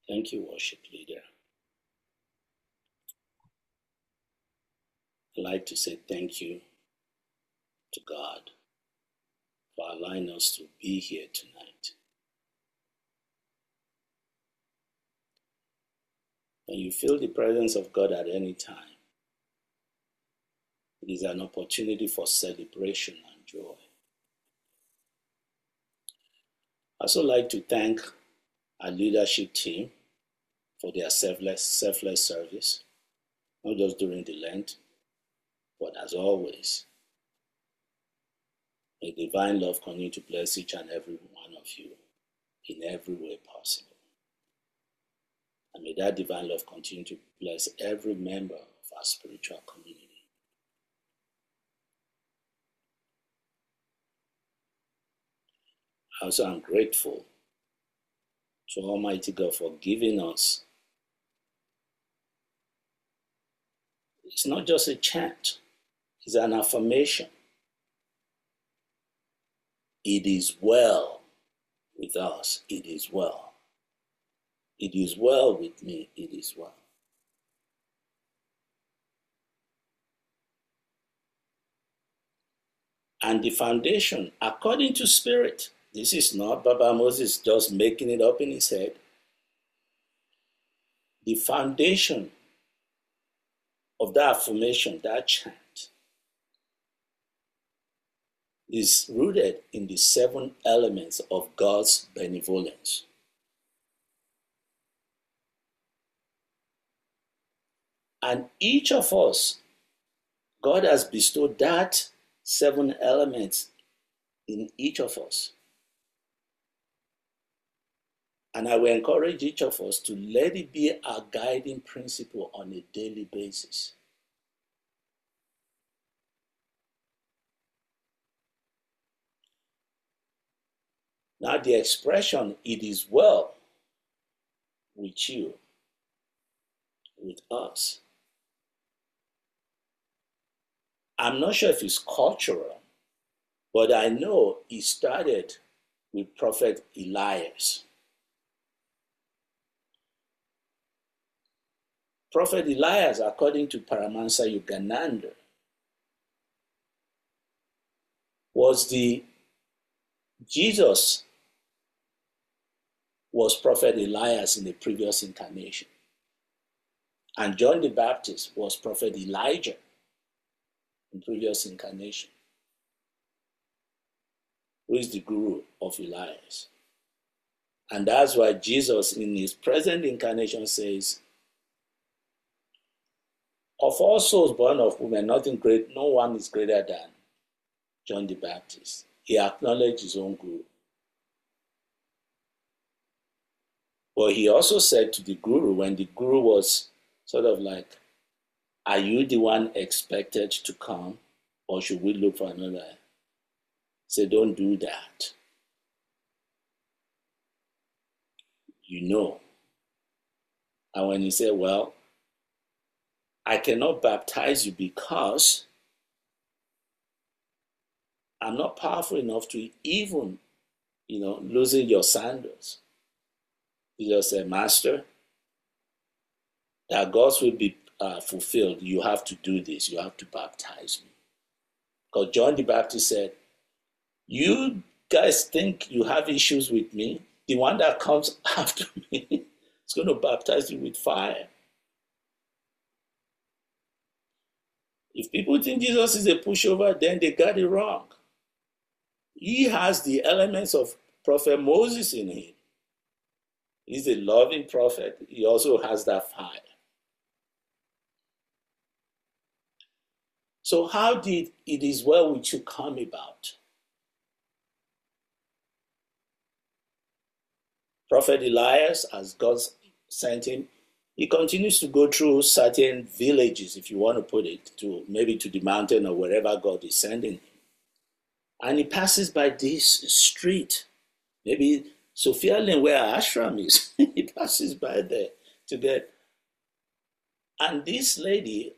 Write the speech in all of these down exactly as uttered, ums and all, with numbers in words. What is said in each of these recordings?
Thank you, worship leader. I'd like to say thank you to God for allowing us to be here tonight. When you feel the presence of God at any time, it is an opportunity for celebration and joy. I also like to thank our leadership team for their selfless, selfless service, not just during the Lent, but as always. May divine love continue to bless each and every one of you in every way possible. And may that divine love continue to bless every member of our spiritual community. I also am grateful to Almighty God for giving us. It's not just a chant, it's an affirmation. It is well with us, it is well. It is well with me, it is well. And the foundation, according to Spirit, this is not Baba Moses just making it up in his head. The foundation of that affirmation, that chant, is rooted in the seven elements of God's benevolence. And each of us, God has bestowed that seven elements in each of us. And I will encourage each of us to let it be our guiding principle on a daily basis. Now, the expression, it is well with you, with us. I'm not sure if it's cultural, but I know it started with Prophet Elias. Prophet Elias, according to Paramahansa Yogananda, was the Jesus was Prophet Elias in the previous incarnation. And John the Baptist was Prophet Elijah in previous incarnation, who is the guru of Elias. And that's why Jesus in his present incarnation says, of all souls born of women, nothing great, no one is greater than John the Baptist. He acknowledged his own guru. But he also said to the guru, when the guru was sort of like, are you the one expected to come, or should we look for another? He said, don't do that. You know. And when he said, well, I cannot baptize you because I'm not powerful enough to even, you know, loosen your sandals. He just said, Master, that God's will be uh, fulfilled, you have to do this. You have to baptize me. Because John the Baptist said, you guys think you have issues with me? The one that comes after me is going to baptize you with fire. If people think Jesus is a pushover, then they got it wrong. He has the elements of Prophet Moses in him. He's a loving prophet. He also has that fire. So how did it is well with you come about? Prophet Elias, as God sent him, he continues to go through certain villages, if you want to put it, to maybe to the mountain or wherever God is sending him. And he passes by this street, maybe Sophia Lane, where our ashram is. He passes by there to get. And this lady,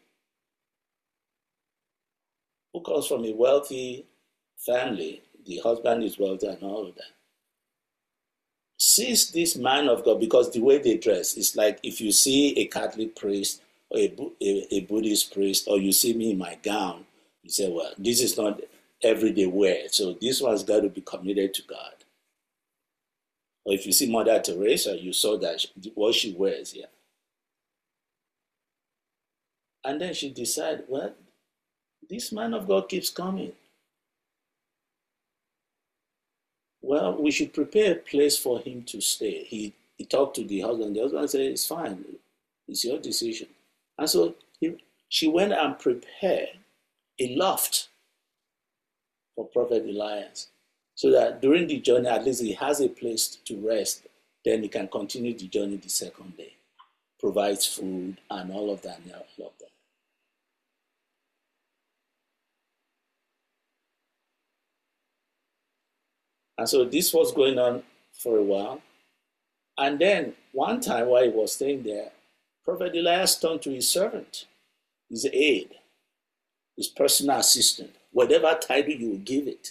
who comes from a wealthy family, the husband is wealthy and all of that, sees this man of God, because the way they dress is like if you see a Catholic priest or a, a, a Buddhist priest, or you see me in my gown, you say, well, this is not everyday wear, so this one's got to be committed to God. Or if you see Mother Teresa, you saw that she, what she wears, yeah. And then she decided, well, this man of God keeps coming. Well, we should prepare a place for him to stay. He he talked to the husband. The husband said, it's fine. It's your decision. And so he, she went and prepared a loft for Prophet Elias, so that during the journey, at least he has a place to rest. Then he can continue the journey the second day. Provides food and all of that and all of that. And so this was going on for a while. And then one time while he was staying there, Prophet Elias turned to his servant, his aide, his personal assistant, whatever title you will give it.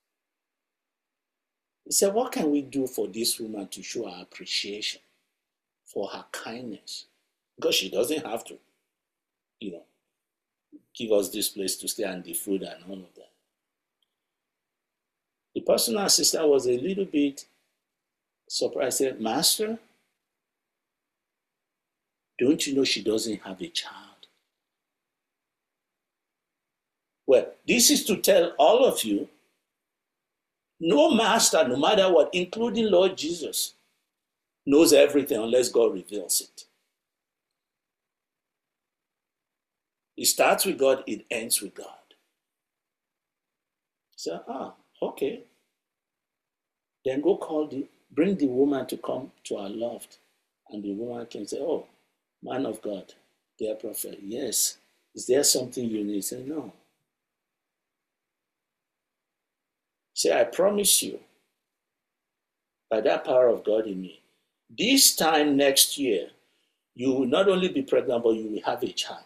He said, what can we do for this woman to show our appreciation for her kindness? Because she doesn't have to, you know, give us this place to stay and the food and all of that. The personal assistant was a little bit surprised. Said, Master, don't you know she doesn't have a child? Well, this is to tell all of you, no master, no matter what, including Lord Jesus, knows everything unless God reveals it. It starts with God, it ends with God. So, ah, okay. Then go call the, bring the woman to come to our loft. And the woman can say, oh, man of God, dear prophet, yes. Is there something you need? Say, no. Say, I promise you, by that power of God in me, this time next year, you will not only be pregnant, but you will have a child.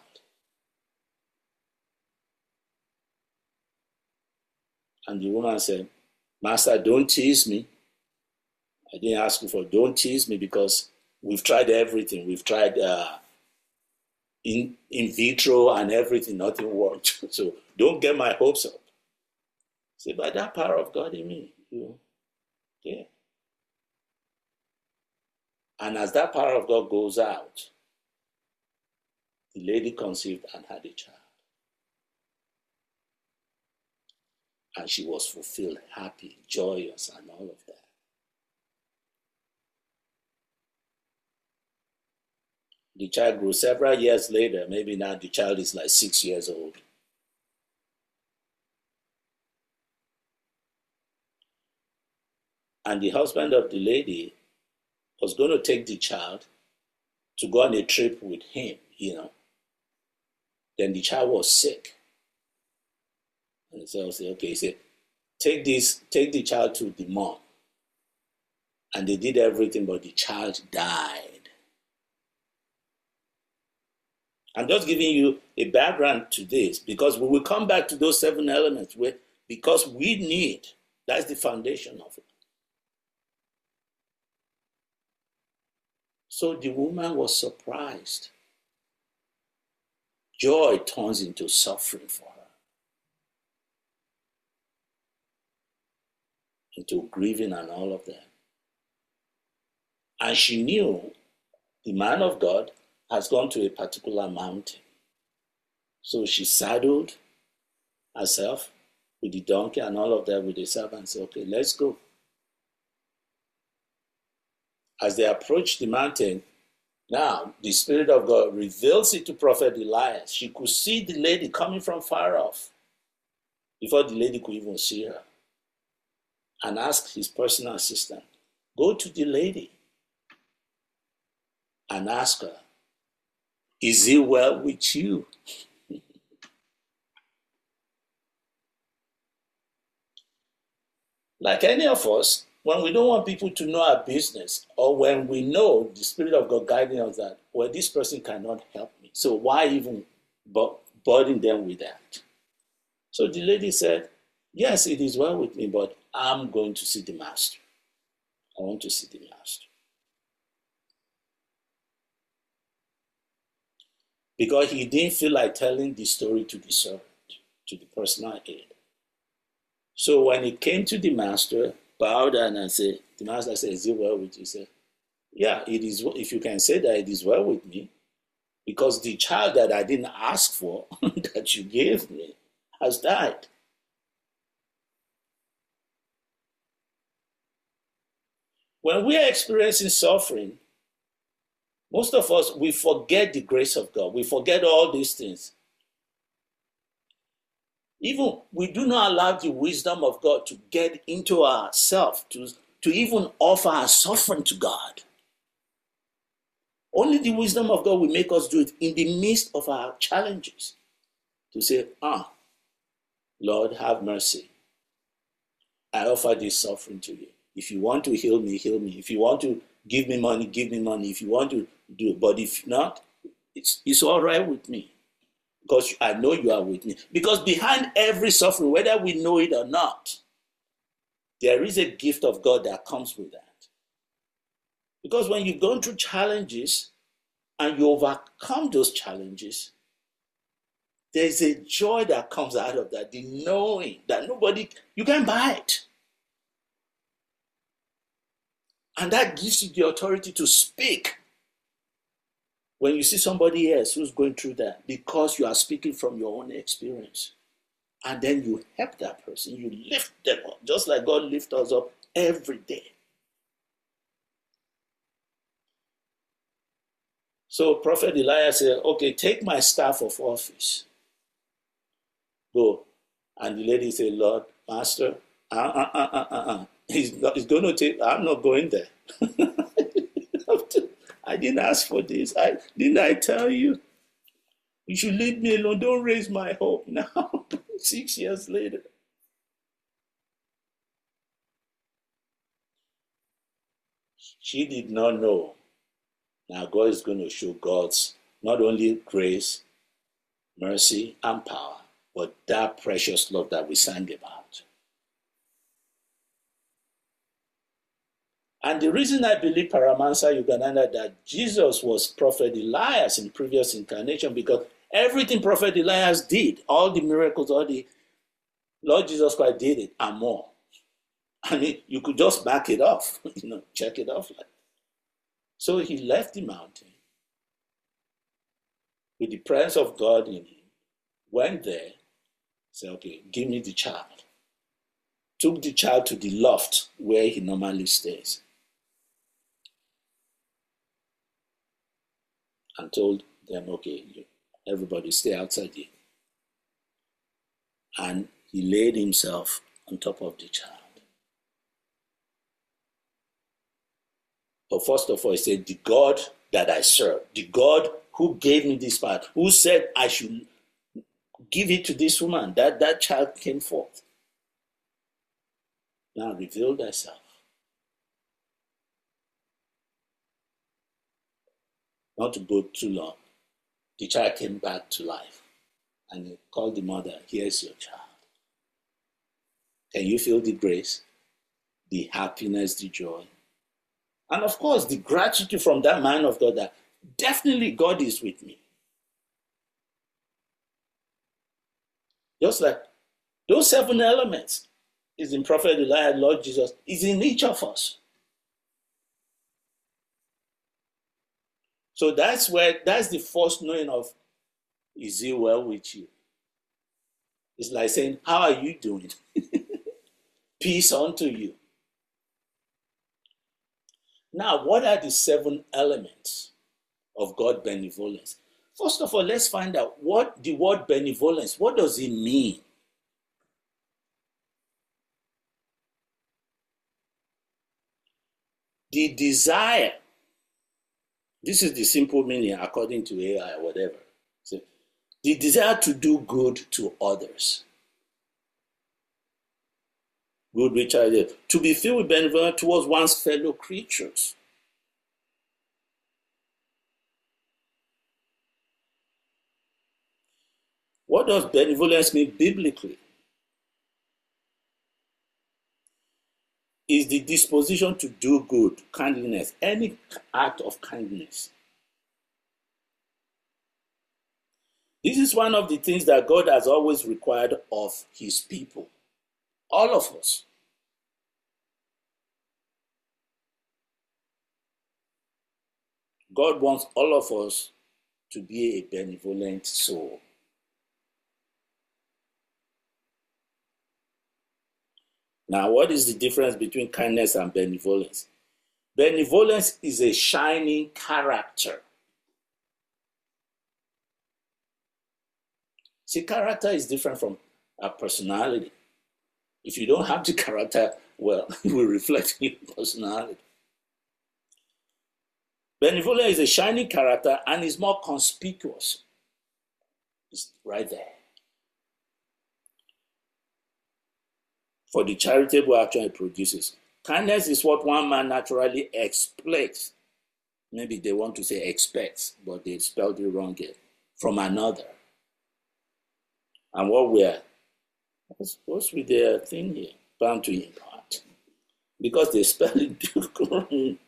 And the woman said, Master, don't tease me. I didn't ask you for, don't tease me, because we've tried everything. We've tried uh, in, in vitro and everything. Nothing worked. So don't get my hopes up. Say, by that power of God in me, you, yeah. And as that power of God goes out, the lady conceived and had a child. And she was fulfilled, happy, joyous, and all of that. The child grew several years later. Maybe now the child is like six years old. And the husband of the lady was going to take the child to go on a trip with him, you know. Then the child was sick. And so I said, okay, he said, take this, take the child to the mom. And they did everything, but the child died. I'm just giving you a background to this, because we will come back to those seven elements where, because we need, that's the foundation of it. So the woman was surprised. Joy turns into suffering for her, into grieving and all of that. And she knew the man of God has gone to a particular mountain. So she saddled herself with the donkey and all of that with the servant and said, okay, let's go. As they approached the mountain, now the Spirit of God reveals it to Prophet Elias. She could see the lady coming from far off before the lady could even see her, and asked his personal assistant, go to the lady and ask her, is it well with you? Like any of us, when we don't want people to know our business, or when we know the Spirit of God guiding us that, well, this person cannot help me, so why even burden them with that? So the lady said, yes, it is well with me, but I'm going to see the master. I want to see the master. Because he didn't feel like telling the story to the servant, to the personal aid. So when he came to the master, bowed down and said, the master said, is it well with you? He said, yeah, it is. If you can say that it is well with me, because the child that I didn't ask for, that you gave me, has died. When we are experiencing suffering, most of us, we forget the grace of God. We forget all these things. Even we do not allow the wisdom of God to get into ourselves, to, to even offer our suffering to God. Only the wisdom of God will make us do it in the midst of our challenges. To say, ah, Lord, have mercy. I offer this suffering to you. If you want to heal me, heal me. If you want to give me money, give me money. If you want to do it, but if not, it's, it's all right with me. Because I know you are with me. Because behind every suffering, whether we know it or not, there is a gift of God that comes with that. Because when you're going through challenges and you overcome those challenges, there's a joy that comes out of that, the knowing that nobody, you can buy it. And that gives you the authority to speak when you see somebody else who's going through that, because you are speaking from your own experience. And then you help that person, you lift them up, just like God lifts us up every day. So Prophet Elijah said, okay, take my staff of office. Go. And the lady said, Lord, Master, uh, uh, uh, uh, uh, uh. He's, not, he's going to take, I'm not going there. I didn't ask for this. I didn't I tell you? You should leave me alone. Don't raise my hope now. Six years later. She did not know. Now God is going to show God's not only grace, mercy, and power, but that precious love that we sang about. And the reason I believe Paramahansa Yogananda that Jesus was Prophet Elias in previous incarnation, because everything Prophet Elias did, all the miracles, all the Lord Jesus Christ did it and more. I mean, you could just back it off, you know, check it off. Like. So he left the mountain with the presence of God in him, went there, said, okay, give me the child. Took the child to the loft where he normally stays. And told them, okay, everybody stay outside here. And he laid himself on top of the child. But first of all, he said, the God that I serve, the God who gave me this part, who said I should give it to this woman, that that child came forth. Now reveal thyself. Not to go too long. The child came back to life. And he called the mother, here's your child. Can you feel the grace, the happiness, the joy? And of course, the gratitude from that man of God that definitely God is with me. Just like those seven elements is in Prophet Elijah, Lord Jesus, is in each of us. So that's where, that's the first knowing of, is it well with you? It's like saying, how are you doing? Peace unto you. Now, what are the seven elements of God's benevolence? First of all, let's find out what the word benevolence, what does it mean? The desire, this is the simple meaning according to A I or whatever. So, the desire to do good to others. Good which are there. To be filled with benevolence towards one's fellow creatures. What does benevolence mean biblically? is the disposition to do good, kindness, any act of kindness. This is one of the things that God has always required of his people, all of us. God wants all of us to be a benevolent soul. Now, what is the difference between kindness and benevolence? Benevolence is a shining character. See, character is different from a personality. If you don't have the character, well, it will reflect in your personality. Benevolence is a shining character and is more conspicuous. It's right there. For the charitable action it produces. Kindness is what one man naturally expects. Maybe they want to say expects, but they spelled it wrong here. From another. And what we're supposed to be their thing here, bound to impart. Because they spell it differently.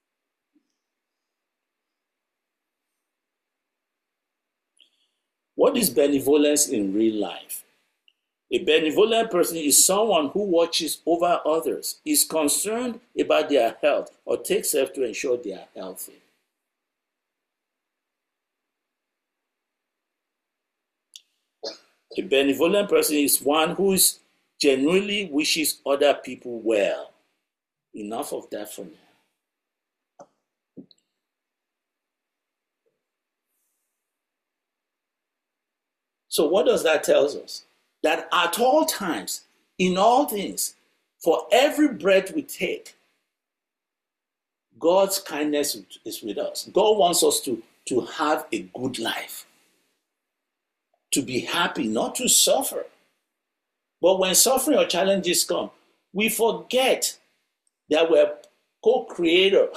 What is benevolence in real life? A benevolent person is someone who watches over others, is concerned about their health, or takes steps to ensure they are healthy. A benevolent person is one who is genuinely wishes other people well. Enough of that for now. So what does that tell us? That at all times, in all things, for every breath we take, God's kindness is with us. God wants us to, to have a good life, to be happy, not to suffer. But when suffering or challenges come, we forget that we're co-creator.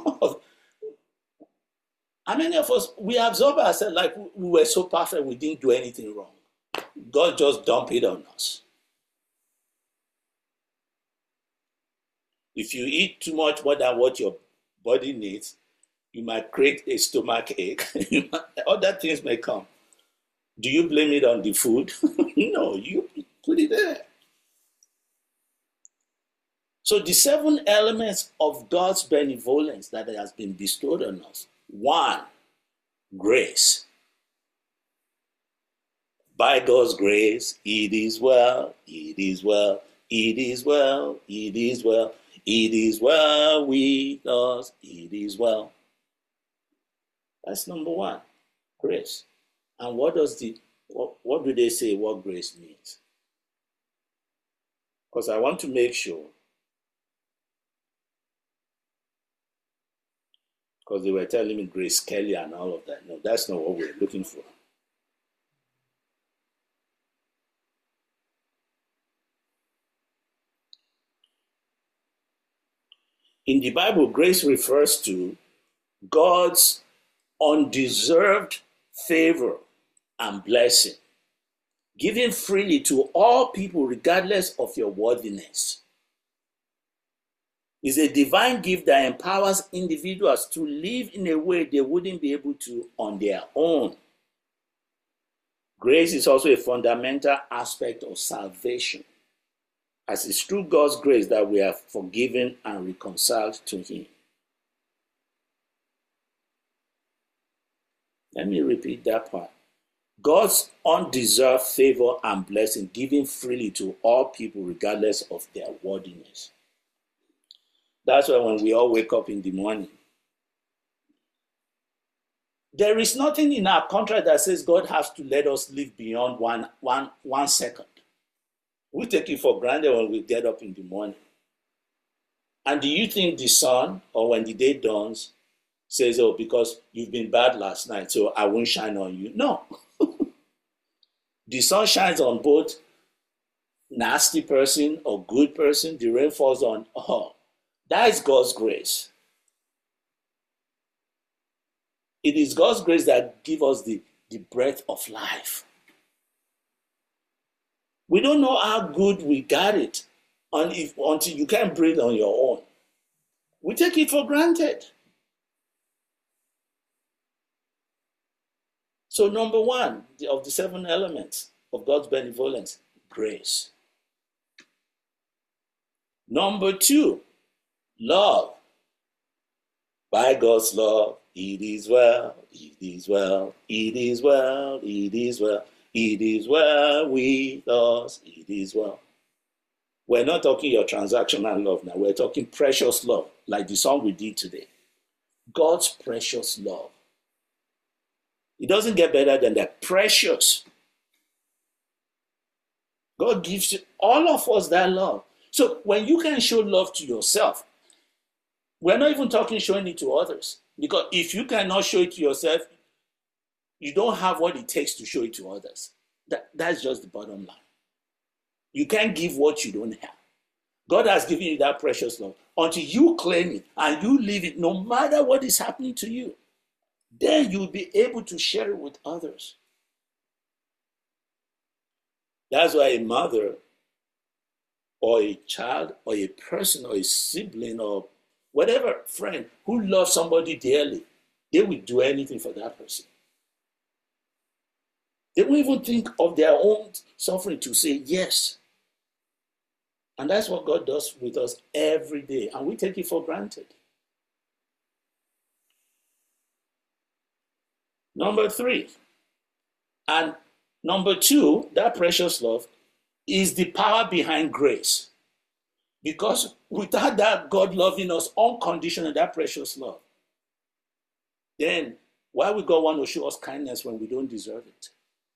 How many of us, we absorb ourselves like we were so perfect, we didn't do anything wrong. God just dumped it on us. If you eat too much more than what your body needs, you might create a stomach ache. Other things may come. Do you blame it on the food? No, you put it there. So the seven elements of God's benevolence that has been bestowed on us. One, grace. By God's grace, it is well, it is well, it is well, it is well, it is well with us, it is well. That's number one, grace. And what does the, what, what do they say what grace means? Because I want to make sure, because they were telling me Grace Kelly and all of that. No, that's not what we're looking for. In the Bible, grace refers to God's undeserved favor and blessing, given freely to all people regardless of your worthiness. It's a divine gift that empowers individuals to live in a way they wouldn't be able to on their own. Grace is also a fundamental aspect of salvation, as it's through God's grace that we are forgiven and reconciled to Him. Let me repeat that part. God's undeserved favor and blessing given freely to all people regardless of their worthiness. That's why when we all wake up in the morning, there is nothing in our contract that says God has to let us live beyond one, one, one second. We take it for granted when we get up in the morning. And do you think the sun, or when the day dawns, says, oh, because you've been bad last night, so I won't shine on you? No. The sun shines on both nasty person or good person. The rain falls on all. That is God's grace. It is God's grace that gives us the, the breath of life. We don't know how good we got it. And if, until you can't breathe on your own, we take it for granted. So number one of the seven elements of God's benevolence, grace. Number two, love. By God's love, it is well, it is well, it is well, it is well, it is well with us, it is well. We're not talking your transactional love now. We're talking precious love, like the song we did today. God's precious love. It doesn't get better than that. Precious. God gives all of us that love. So when you can show love to yourself, we're not even talking showing it to others. Because if you cannot show it to yourself, you don't have what it takes to show it to others. That, that's just the bottom line. You can't give what you don't have. God has given you that precious love. Until you claim it and you live it, no matter what is happening to you, then you'll be able to share it with others. That's why a mother or a child or a person or a sibling or whatever friend who loves somebody dearly, they will do anything for that person. They won't even think of their own suffering to say yes. And that's what God does with us every day. And we take it for granted. Number three. And number two, that precious love is the power behind grace. Because without that God loving us unconditionally, that precious love, then why would God want to show us kindness when we don't deserve it?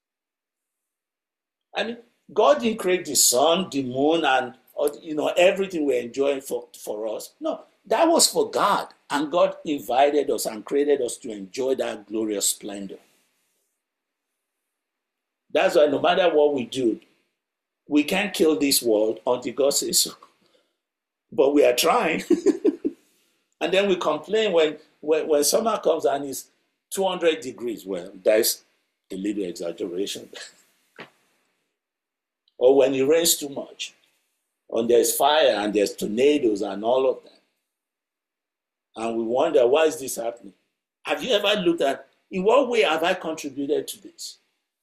I mean, God didn't create the sun, the moon, and you know everything we're enjoying for, for us. No, that was for God. And God invited us and created us to enjoy that glorious splendor. That's why no matter what we do, we can't kill this world until God says so. But we are trying. And then we complain when, when, when summer comes and it's two hundred degrees. Well, that's a little exaggeration. Or when it rains too much. Or there's fire and there's tornadoes and all of that. And we wonder, why is this happening? Have you ever looked at, in what way have I contributed to this?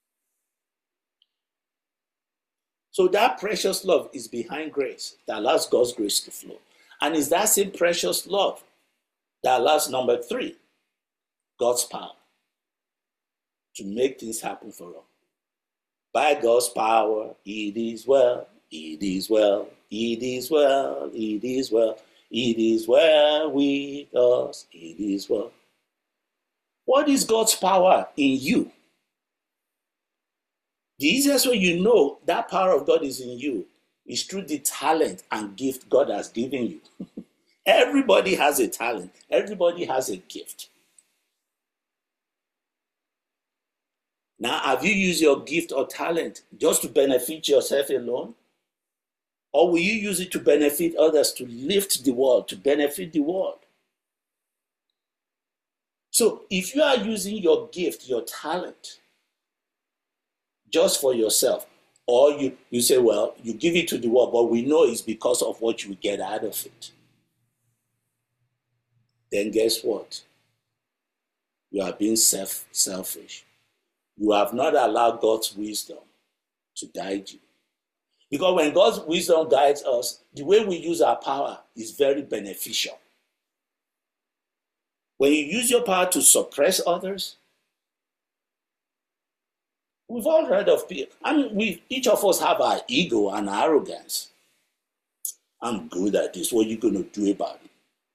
So that precious love is behind grace that allows God's grace to flow. And it's that same precious love that allows, number three, God's power to make things happen for us. By God's power, it is well, it is well, it is well, it is well, it is well with us, it is well. What is God's power in you? The easiest way you know that power of God is in you is through the talent and gift God has given you. Everybody has a talent. Everybody has a gift. Now, have you used your gift or talent just to benefit yourself alone? Or will you use it to benefit others, to lift the world, to benefit the world? So if you are using your gift, your talent, just for yourself, or you, you say, well, you give it to the world, but we know it's because of what you get out of it, then guess what? You are being self, selfish. You have not allowed God's wisdom to guide you. Because when God's wisdom guides us, the way we use our power is very beneficial. When you use your power to suppress others, we've all heard of people. I mean, we each of us have our ego and arrogance. I'm good at this. What are you going to do about it?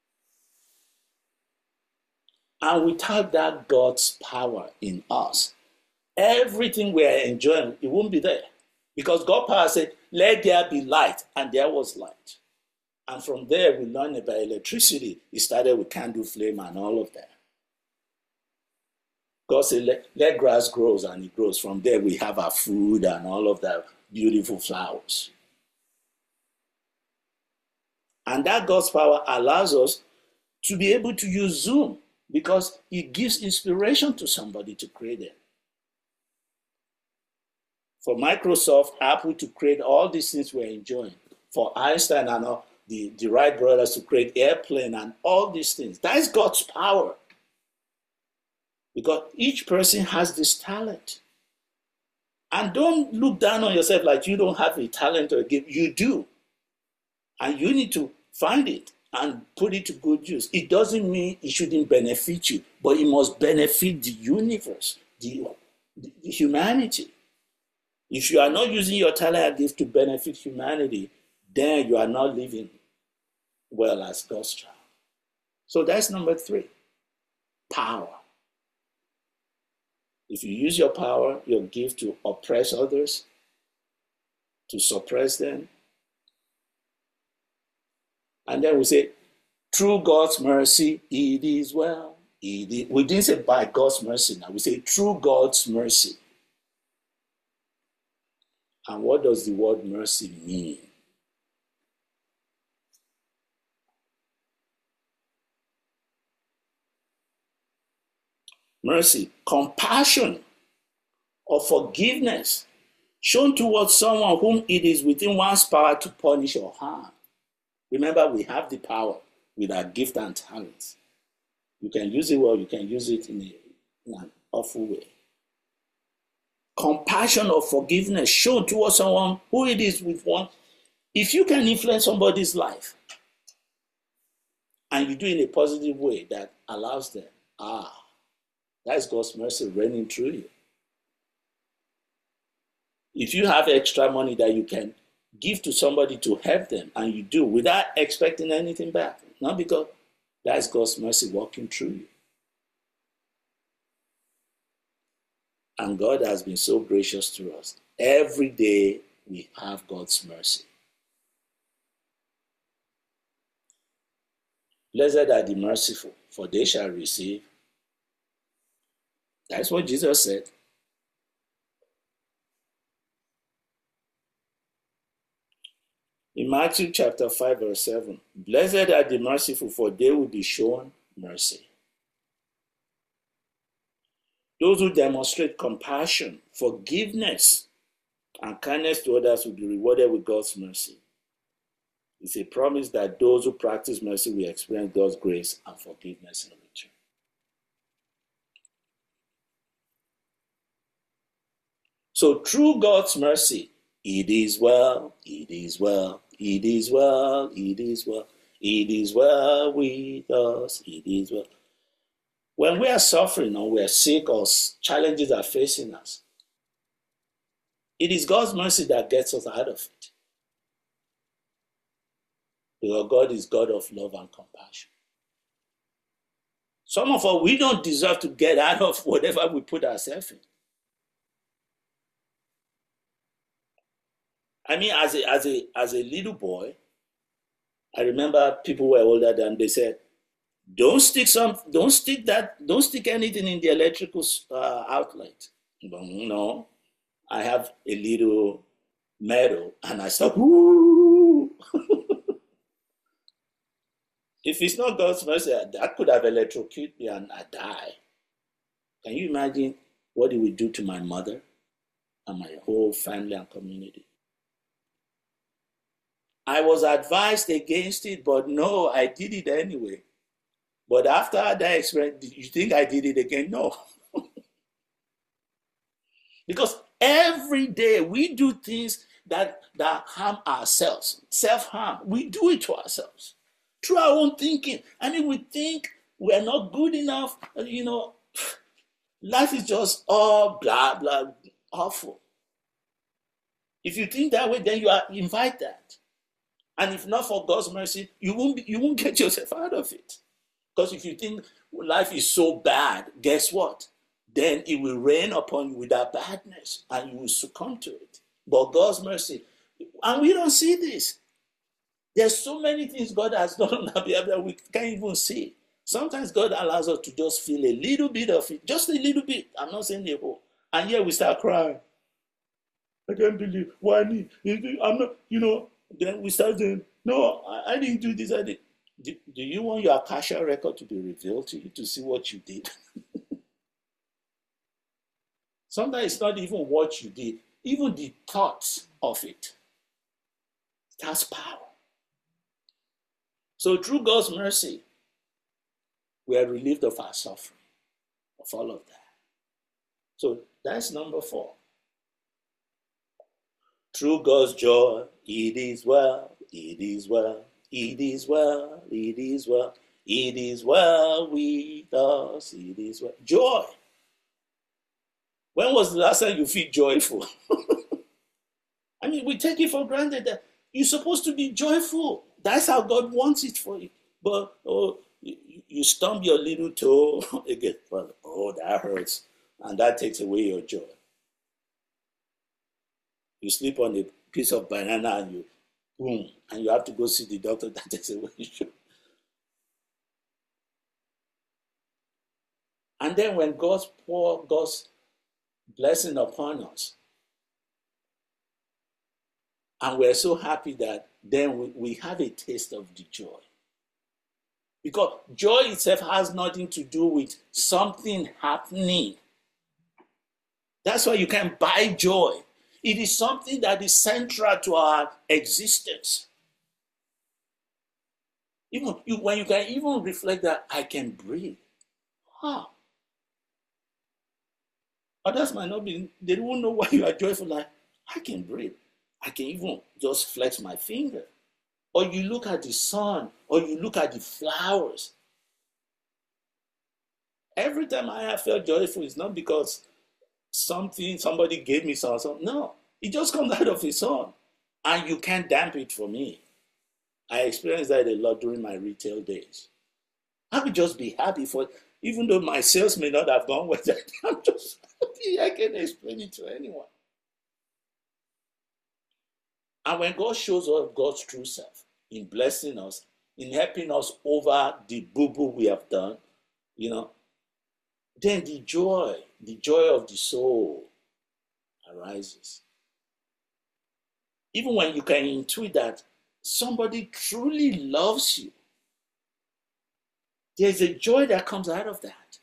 And without that God's power in us, everything we are enjoying, it won't be there. Because God's power said, let there be light, and there was light. And from there, we learned about electricity. It started with candle flame and all of that. God said, let, let grass grow, and it grows. From there, we have our food and all of that beautiful flowers. And that God's power allows us to be able to use Zoom because it gives inspiration to somebody to create it. For Microsoft, Apple to create all these things we're enjoying. for Einstein and all the, the Wright brothers to create airplane and all these things. That is God's power. Because each person has this talent. And don't look down on yourself like you don't have a talent or a gift. You do. And you need to find it and put it to good use. It doesn't mean it shouldn't benefit you, but it must benefit the universe, the, the humanity. If you are not using your talent and gift to benefit humanity, then you are not living well as God's child. So that's number three, power. If you use your power, your gift to oppress others, to suppress them, and then we say, through God's mercy, it is well. It is. We didn't say by God's mercy now. We say through God's mercy. And what does the word mercy mean? Mercy, compassion or forgiveness shown towards someone whom it is within one's power to punish or harm. Remember, we have the power with our gift and talents. You can use it well, you can use it in, a, in an awful way. Compassion or forgiveness shown towards someone who it is with one. If you can influence somebody's life and you do it in a positive way that allows them, ah, that's God's mercy reigning through you. If you have extra money that you can give to somebody to help them, and you do without expecting anything back, not because that's God's mercy working through you. And God has been so gracious to us. Every day we have God's mercy. Blessed are the merciful, for they shall receive. That's what Jesus said. In Matthew chapter five, verse seven, blessed are the merciful, for they will be shown mercy. Those who demonstrate compassion, forgiveness, and kindness to others will be rewarded with God's mercy. It's a promise that those who practice mercy will experience God's grace and forgiveness in return. So through God's mercy, it is well, it is well, it is well, it is well, it is well with us, it is well. When we are suffering or we are sick or challenges are facing us, it is God's mercy that gets us out of it. Because God is God of love and compassion. Some of us, we don't deserve to get out of whatever we put ourselves in. I mean, as a, as a, as a little boy, I remember people were older than they said, don't stick some, don't stick that, don't stick anything in the electrical uh, outlet. No, I have a little metal and I start, whoo. If it's not God's mercy, that could have electrocuted me and I die. Can you imagine what it would do to my mother and my whole family and community? I was advised against it, but no, I did it anyway. But after that experience, did you think I did it again? No. Because every day we do things that, that harm ourselves, self-harm. We do it to ourselves through our own thinking. I mean, we think we're not good enough. You know, life is just all blah, blah, awful. If you think that way, then you are invite that. And if not for God's mercy, you won't, be, you won't get yourself out of it. Because if you think life is so bad, guess what? Then it will rain upon you with that badness and you will succumb to it. But God's mercy, and we don't see this. There's so many things God has done on our behalf that we can't even see. Sometimes God allows us to just feel a little bit of it, just a little bit. I'm not saying the whole. And yet we start crying. I can't believe, why me? I'm not, you know, then we start saying, no, I, I didn't do this, I did. Do, do you want your Akasha record to be revealed to you to see what you did? Sometimes it's not even what you did, even the thoughts of it. It has power. So through God's mercy, we are relieved of our suffering, of all of that. So that's number four. Through God's joy, it is well, it is well, it is well, it is well, it is well with us, it is well. Joy. When was the last time you feel joyful? I mean, we take it for granted that you're supposed to be joyful. That's how God wants it for you. But oh, you, you stump your little toe, again, well, oh, that hurts. And that takes away your joy. You sleep on a piece of banana and you, boom, and you have to go see the doctor. That takes away your joy. And then when God's pour God's blessing upon us, and we're so happy that then we, we have a taste of the joy. Because joy itself has nothing to do with something happening. That's why you can buy joy. It is something that is central to our existence. Even you, when you can even reflect that I can breathe. How? Others might not be, they won't know why you are joyful. Like, I can breathe. I can even just flex my finger. Or you look at the sun, or you look at the flowers. Every time I have felt joyful, it's not because something, somebody gave me something. No, it just comes out of its own. And you can't damp it for me. I experienced that a lot during my retail days. I would just be happy for it. Even though my sales may not have gone with it, I'm just happy. I can explain it to anyone. And when God shows us God's true self in blessing us, in helping us over the boo-boo we have done, you know, then the joy, the joy of the soul arises. Even when you can intuit that somebody truly loves you, there's a joy that comes out of that.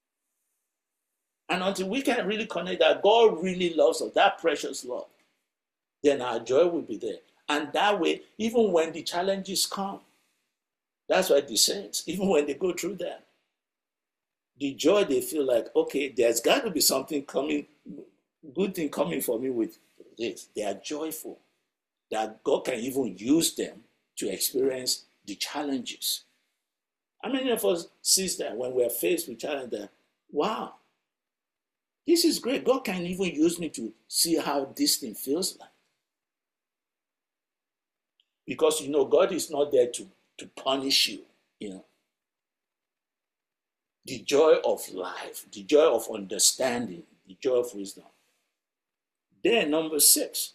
And until we can really connect that God really loves us, that precious love, then our joy will be there. And that way, even when the challenges come, that's why the saints, even when they go through that, the joy they feel like, okay, there's got to be something coming, good thing coming for me with this. They are joyful that God can even use them to experience the challenges. How many of us see that when we're faced with challenges that, wow, this is great. God can even use me to see how this thing feels like. Because, you know, God is not there to, to punish you, you know. The joy of life, the joy of understanding, the joy of wisdom. Then number six,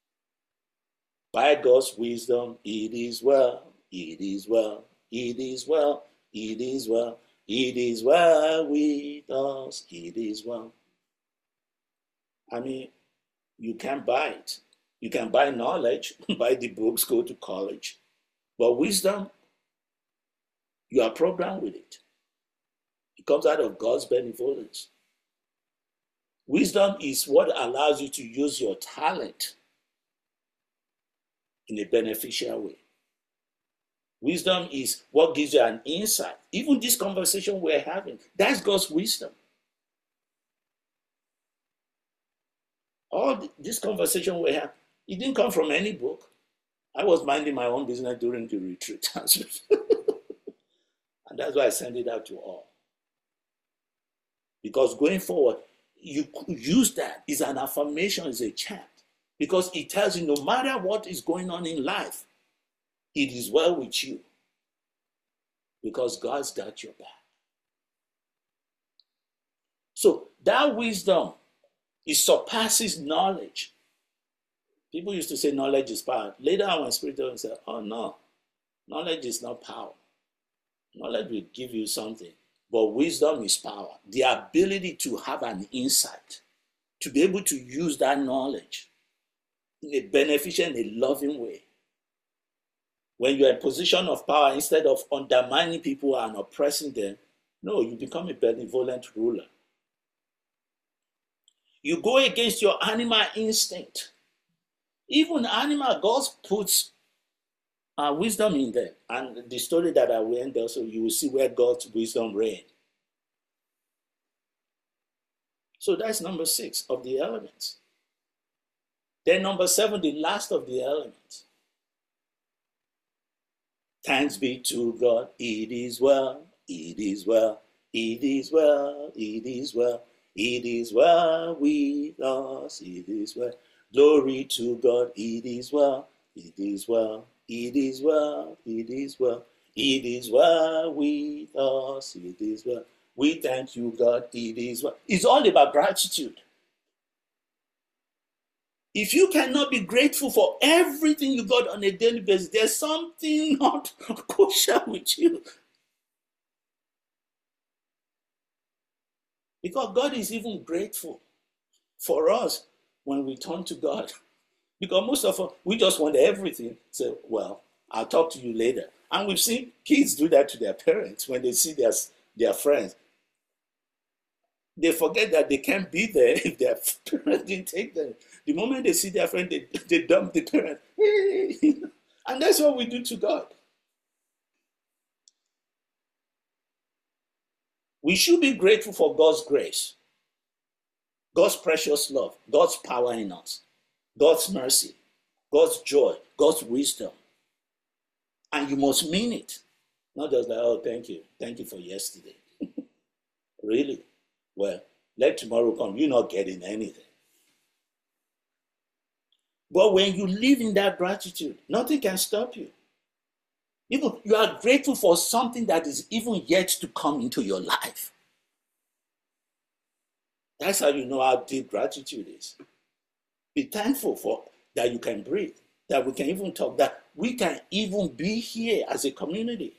by God's wisdom, it is well, it is well, it is well, it is well, it is well with us, it is well. I mean, you can't buy it. You can buy knowledge, buy the books, go to college. But wisdom, you are programmed with it. It comes out of God's benevolence. Wisdom is what allows you to use your talent in a beneficial way. Wisdom is what gives you an insight. Even this conversation we're having, that's God's wisdom. All this conversation we have, it didn't come from any book. I was minding my own business during the retreat. And that's why I send it out to all. Because going forward, you use that. It's an affirmation, it's a chant. Because it tells you no matter what is going on in life, it is well with you. Because God's got your back. So that wisdom, it surpasses knowledge. People used to say knowledge is power. Later on, when Spirit said, oh no, knowledge is not power. Knowledge will give you something. But wisdom is power. The ability to have an insight, to be able to use that knowledge in a beneficial and a loving way. When you're in a position of power, instead of undermining people and oppressing them, no, you become a benevolent ruler. You go against your animal instinct. Even animal, God puts uh, wisdom in them. And the story that I will end also, you will see where God's wisdom reigned. So that's number six of the elements. Then number seven, the last of the elements. Thanks be to God, it is well, it is well, it is well, it is well, it is well with us, it is well. Glory to God, it is well, it is well, it is well, it is well, it is well with us, it is well. We thank you, God, it is well. It's all about gratitude. If you cannot be grateful for everything you got on a daily basis, there's something not kosher with you. Because God is even grateful for us when we turn to God. Because most of us, we just want everything. Say, well, I'll talk to you later. And we've seen kids do that to their parents when they see their, their friends. They forget that they can't be there if their parents didn't take them. The moment they see their friend, they, they dump the parent. And that's what we do to God. We should be grateful for God's grace, God's precious love, God's power in us, God's mercy, God's joy, God's wisdom. And you must mean it. Not just like, oh, thank you. Thank you for yesterday. Really? Well, let tomorrow come. You're not getting anything. But when you live in that gratitude, nothing can stop you. Even you are grateful for something that is even yet to come into your life. That's how you know how deep gratitude is. Be thankful for that you can breathe, that we can even talk, that we can even be here as a community.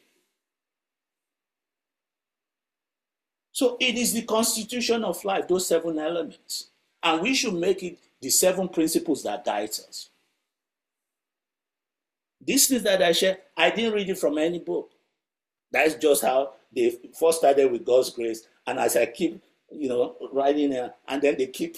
So it is the constitution of life, those seven elements. And we should make it the seven principles that guide us. These things that I share, I didn't read it from any book. That's just how they first started with God's grace. And as I keep, you know, writing there, and then they keep.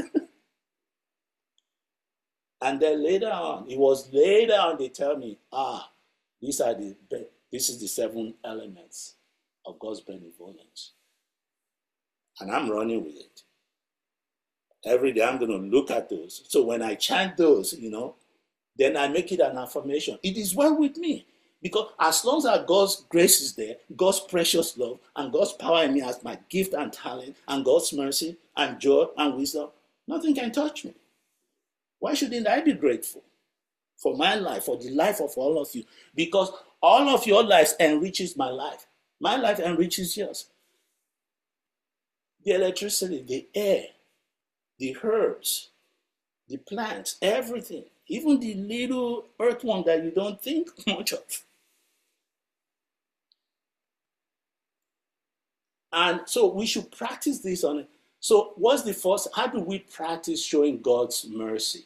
And then later on, it was later on they tell me, ah, these are the, this is the seven elements of God's benevolence. And I'm running with it. Every day I'm going to look at those. So when I chant those, you know, then I make it an affirmation. It is well with me. Because as long as God's grace is there, God's precious love, and God's power in me as my gift and talent, and God's mercy and joy and wisdom, nothing can touch me. Why shouldn't I be grateful for my life, for the life of all of you? Because all of your lives enriches my life. My life enriches yours. The electricity, the air, the herbs, the plants, everything, even the little earthworm that you don't think much of. And so we should practice this on it. So what's the first, how do we practice showing God's mercy?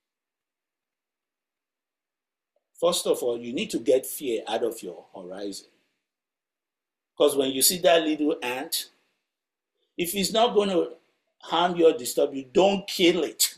First of all, you need to get fear out of your horizon. Because when you see that little ant, if it's not going to harm you or disturb you, don't kill it.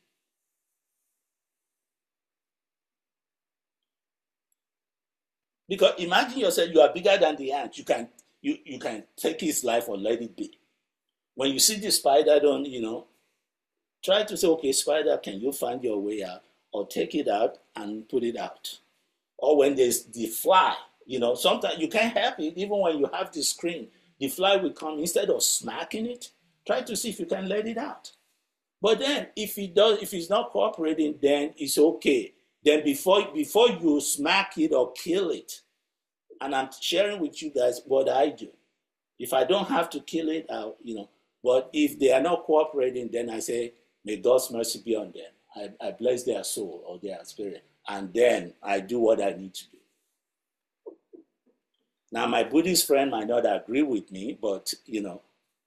Because imagine yourself, you are bigger than the ant. You can you, you can take his life or let it be. When you see the spider, don't, you know, try to say, okay, spider, can you find your way out? Or take it out and put it out. Or when there's the fly, you know, sometimes you can't help it, even when you have the screen, the fly will come, instead of smacking it, try to see if you can let it out. But then if it does, if it's not cooperating, then it's okay. Then before, before you smack it or kill it, and I'm sharing with you guys what I do. If I don't have to kill it, I'll, you know, but if they are not cooperating, then I say, may God's mercy be on them. I, I bless their soul or their spirit. And then I do what I need to do. Now, my Buddhist friend might not agree with me, but, you know,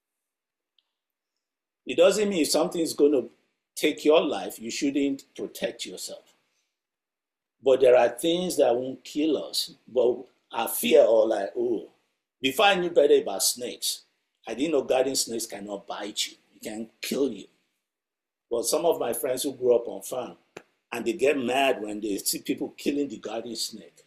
it doesn't mean if something is going to take your life, you shouldn't protect yourself. But there are things that won't kill us, but I fear or like, oh, before I knew better about snakes, I didn't know garden snakes cannot bite you. It can kill you. But some of my friends who grew up on farm, And they get mad when they see people killing the garden snake.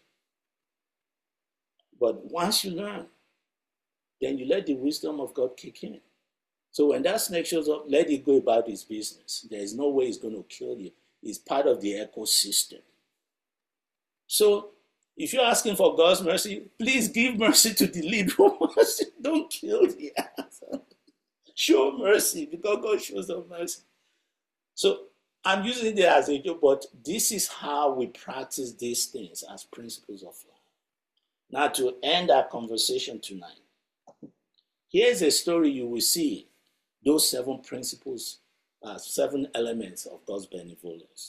But once you learn, then you let the wisdom of God kick in. So when that snake shows up, let it go about its business. There is no way it's going to kill you. It's part of the ecosystem. So if you're asking for God's mercy, please give mercy to the lead ones. Don't kill the other. Show mercy, because God shows us mercy. So I'm using it as a joke, but this is how we practice these things as principles of life. Now, to end our conversation tonight, here's a story you will see those seven principles, uh, seven elements of God's benevolence.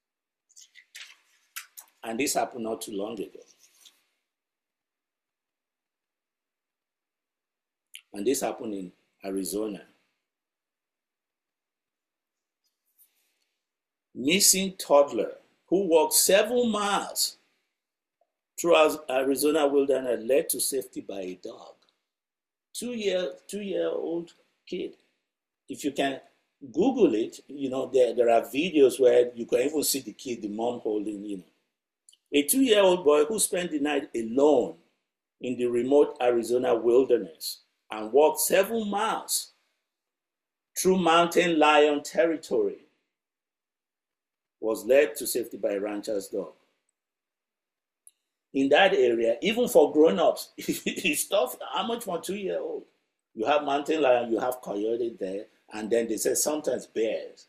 And this happened not too long ago. And this happened in Arizona. Missing toddler who walked seven miles through Arizona wilderness led to safety by a dog. Two year, two year old kid. If you can Google it, you know, there, there are videos where you can even see the kid, the mom holding, you know. A two-year-old boy who spent the night alone in the remote Arizona wilderness and walked seven miles through mountain lion territory was led to safety by a rancher's dog. In that area, even for grown-ups, it's tough. How much for a two-year-old? You have mountain lion, you have coyote there, and then they say sometimes bears.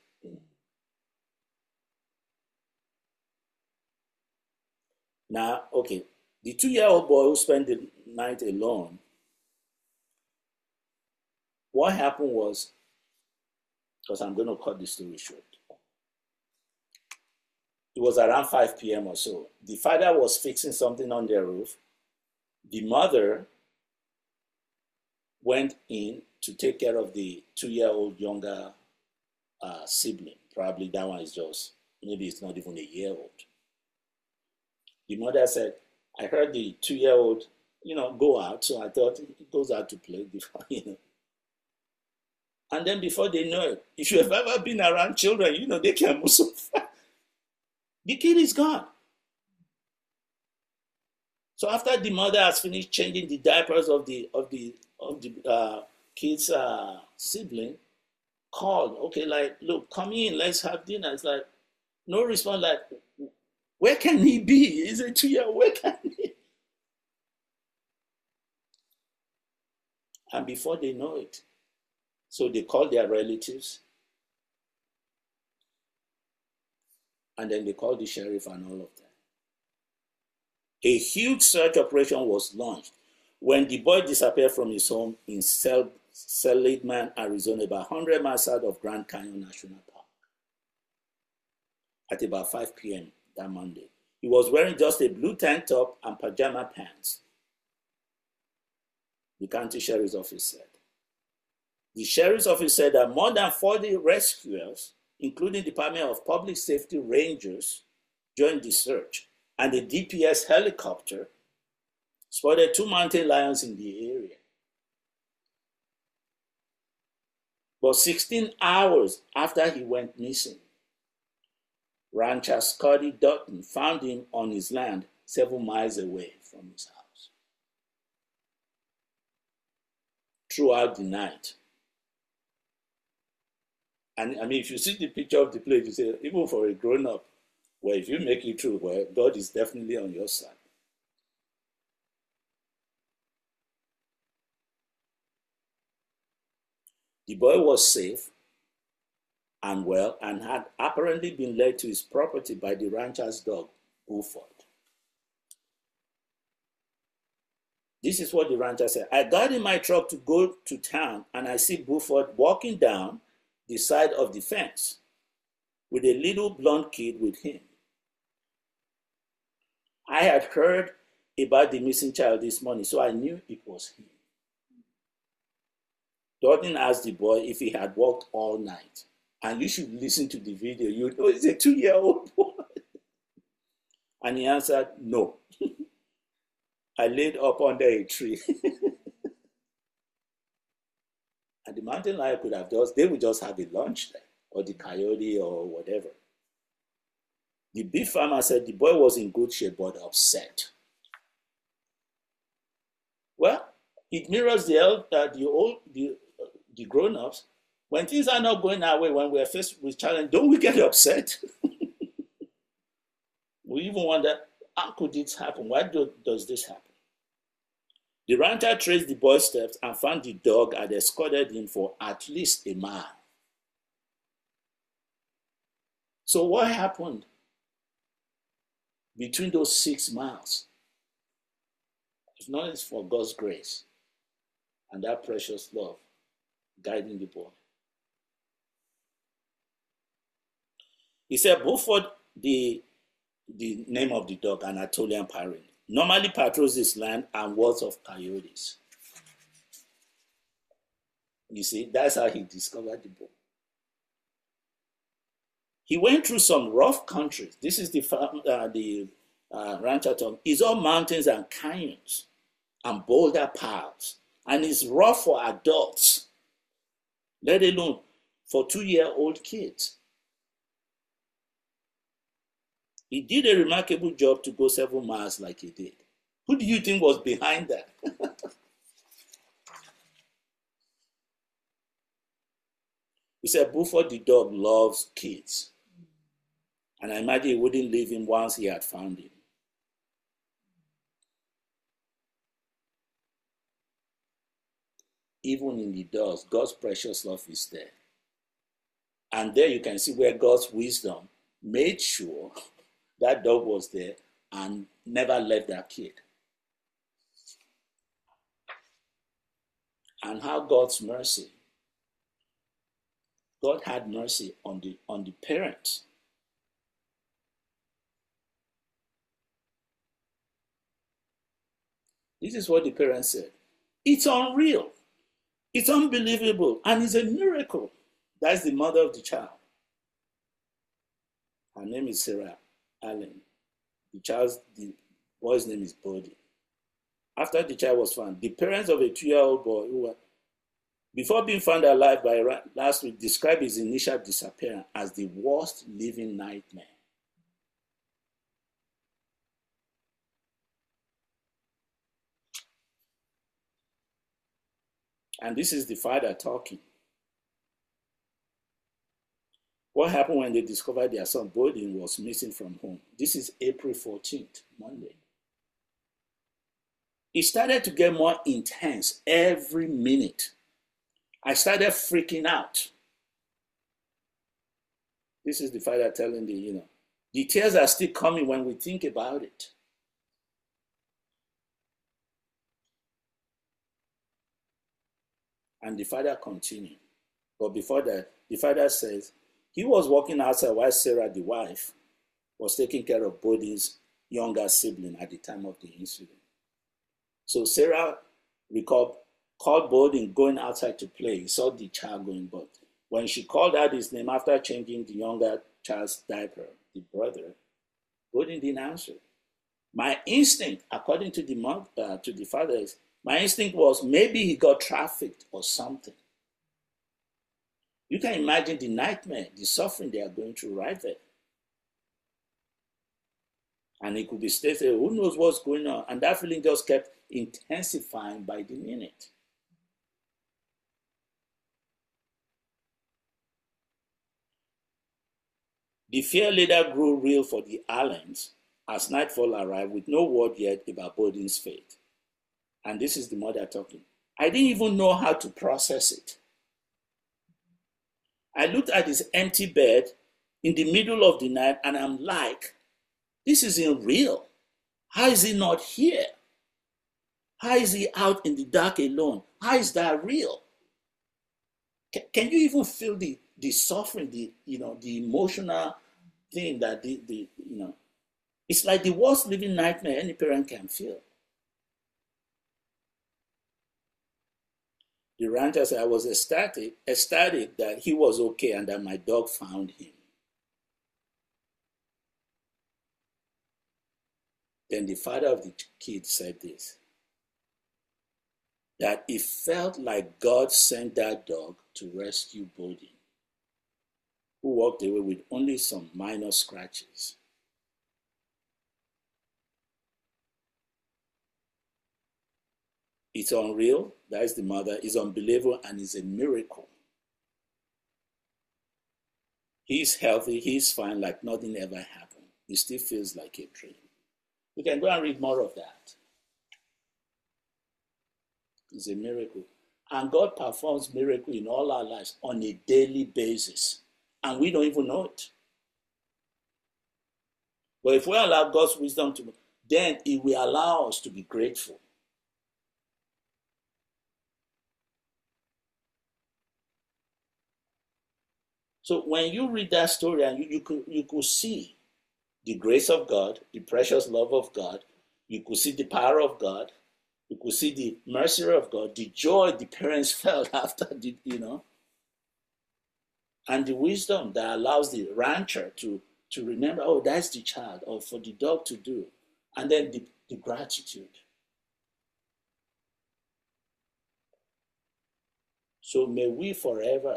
Now, okay, the two-year-old boy who spent the night alone, what happened was, because I'm going to cut the story short, it was around five p.m. or so. The father was fixing something on their roof. The mother went in to take care of the two-year-old younger uh, sibling. Probably that one is just, maybe it's not even a year old. The mother said, I heard the two-year-old, you know, go out, so I thought he goes out to play before, you know. And then before they know it, if you have ever been around children, you know, they can move so fast. The kid is gone. So after the mother has finished changing the diapers of the of the of the uh, kid's uh, sibling, called, okay, like, look, come in, let's have dinner. It's like, no response, like, where can he be? Is it two years? Where can he? And before they know it, so they call their relatives, and then they call the sheriff and all of that. A huge search operation was launched when the boy disappeared from his home in Sel- Seligman, Arizona, about one hundred miles south of Grand Canyon National Park, at about five p.m. that Monday. He was wearing just a blue tank top and pajama pants, the county sheriff's office said. The sheriff's office said that more than forty rescuers, including the Department of Public Safety Rangers, joined the search, and a D P S helicopter spotted two mountain lions in the area. But sixteen hours after he went missing, rancher Scotty Dutton found him on his land seven miles away from his house. Throughout the night. And I mean, if you see the picture of the place, you say, even for a grown-up, well, if you make it through, well, God is definitely on your side. The boy was safe and well and had apparently been led to his property by the rancher's dog, Buford. This is what the rancher said. I got in my truck to go to town, and I see Buford walking down the side of the fence with a little blonde kid with him. I had heard about the missing child this morning, so I knew it was him. Dutton asked the boy if he had walked all night. And you should listen to the video. You know it's a two-year-old boy. And he answered, no. I laid up under a tree. And the mountain lion could have just, they would just have a lunch there, or the coyote or whatever. The beef farmer said the boy was in good shape but upset. Well, it mirrors the uh, the old the uh, the grown-ups. When things are not going our way, when we're faced with challenge, don't we get upset? We even wonder, how could this happen? Why do, does this happen? The rancher traced the boy's steps and found the dog had escorted him for at least a mile. So what happened between those six miles? If not, it's for God's grace and that precious love guiding the boy. He said, Beaufort, the, the name of the dog, Anatolian Parrot, normally patrols this land and wards of coyotes. You see, that's how he discovered the boy. He went through some rough countries. This is the uh, the uh, rancher term. It's all mountains and canyons and boulder piles. And it's rough for adults, let alone for two-year-old kids. He did a remarkable job to go several miles like he did. Who do you think was behind that? He said, Beaufort the dog loves kids. And I imagine he wouldn't leave him once he had found him. Even in the dust, God's precious love is there. And there you can see where God's wisdom made sure that dog was there and never left that kid. And how God's mercy, God had mercy on the, on the parents. This is what the parents said. It's unreal. It's unbelievable. And it's a miracle. That's the mother of the child. Her name is Sarah Allen. The child's, the boy's name is Bodie. After the child was found, the parents of a two-year-old boy who were, before being found alive by last week, described his initial disappearance as the worst living nightmare. And this is the father talking. What happened when they discovered their son Bodie was missing from home? This is April fourteenth, Monday. It started to get more intense every minute. I started freaking out. This is the father telling the, you know, the tears are still coming when we think about it. And the father continued. But before that, the father says, he was walking outside while Sarah, the wife, was taking care of Bodie's younger sibling at the time of the incident. So Sarah recalled, called Bodie going outside to play. He saw the child going, but when she called out his name after changing the younger child's diaper, the brother, Bodie didn't answer. My instinct, according to the mom, uh, to the father, is my instinct was maybe he got trafficked or something. You can imagine the nightmare, the suffering they are going through right there. And it could be stated, who knows what's going on? And that feeling just kept intensifying by the minute. The fear later grew real for the Allens as nightfall arrived with no word yet about Bodie's fate. And this is the mother talking. I didn't even know how to process it. I looked at his empty bed in the middle of the night and I'm like, this isn't real. How is he not here? How is he out in the dark alone? How is that real? Can, can you even feel the, the suffering, the, you know, the emotional thing that the, the, you know, it's like the worst living nightmare any parent can feel. The rancher said, I was ecstatic, ecstatic that he was okay and that my dog found him. Then the father of the kid said this, that it felt like God sent that dog to rescue Bodie, who walked away with only some minor scratches. It's unreal. That is the mother. It's unbelievable and it's a miracle. He's healthy. He's fine, like nothing ever happened. It still feels like a dream. We can go and read more of that. It's a miracle. And God performs miracles in all our lives on a daily basis. And we don't even know it. But if we allow God's wisdom to, then it will allow us to be grateful. So when you read that story, and you, you could you could see the grace of God, the precious love of God, you could see the power of God, you could see the mercy of God, the joy the parents felt after the, you know, and the wisdom that allows the rancher to, to remember, oh, that's the child, or for the dog to do, and then the, the gratitude. So may we forever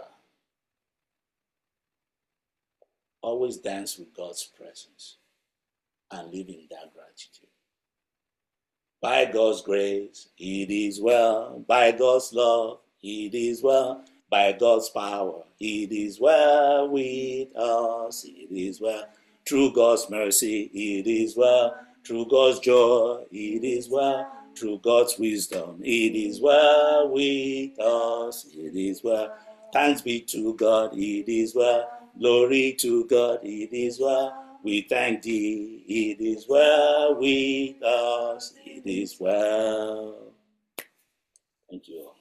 always dance with God's presence and live in that gratitude. By God's grace, it is well. By God's love, it is well. By God's power, it is well with us. It is well. Through God's mercy, it is well. Through God's joy, it is well. Through God's wisdom, it is well with us. It is well. Thanks be to God, it is well. Glory to God, it is well. We thank thee, it is well with us. It is well. Thank you all.